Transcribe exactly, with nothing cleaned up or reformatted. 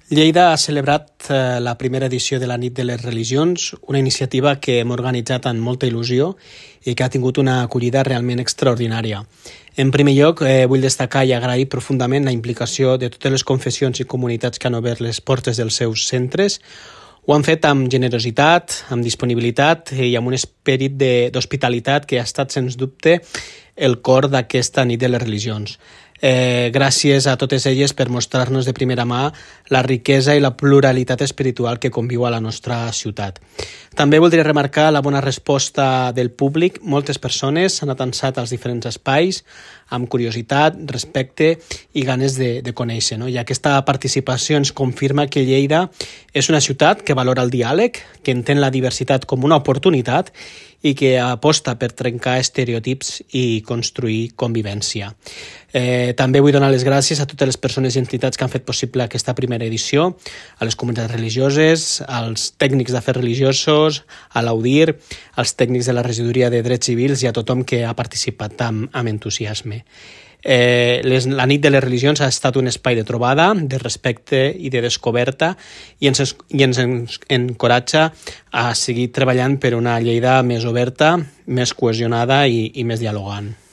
Lleida ha celebrat eh, la primera edició de la Nit de les Religions, una iniciativa que hem organitzat amb molta il·lusió i que ha tingut una acollida realment extraordinària. En primer lloc, eh, vull destacar i agrair profundament la implicació de totes les confessions i comunitats que han obert les portes dels seus centres. Ho han fet amb generositat, amb disponibilitat i amb un esperit de- d'hospitalitat que ha estat, sens dubte, el cor d'aquesta Nit de les Religions. Eh, gràcies a totes elles per mostrar-nos de primera mà la riquesa i la pluralitat espiritual que conviu a la nostra ciutat. També voldria remarcar la bona resposta del públic. Moltes persones s'han atansat als diferents espais amb curiositat, respecte i ganes de, de conèixer, no? I aquesta participació ens confirma que Lleida és una ciutat que valora el diàleg, que entén la diversitat com una oportunitat i que aposta per trencar estereotips i construir convivència. Eh, també vull donar les gràcies a totes les persones i entitats que han fet possible aquesta primera edició, a les comunitats religioses, als tècnics d'afers religiosos, a l'Audir, als tècnics de la regidoria de Drets Civils i a tothom que ha participat amb, amb entusiasme. Eh, les, la Nit de les Religions ha estat un espai de trobada, de respecte i de descoberta i ens, i ens encoratja a seguir treballant per una Lleida més oberta, més cohesionada i, i més dialogant.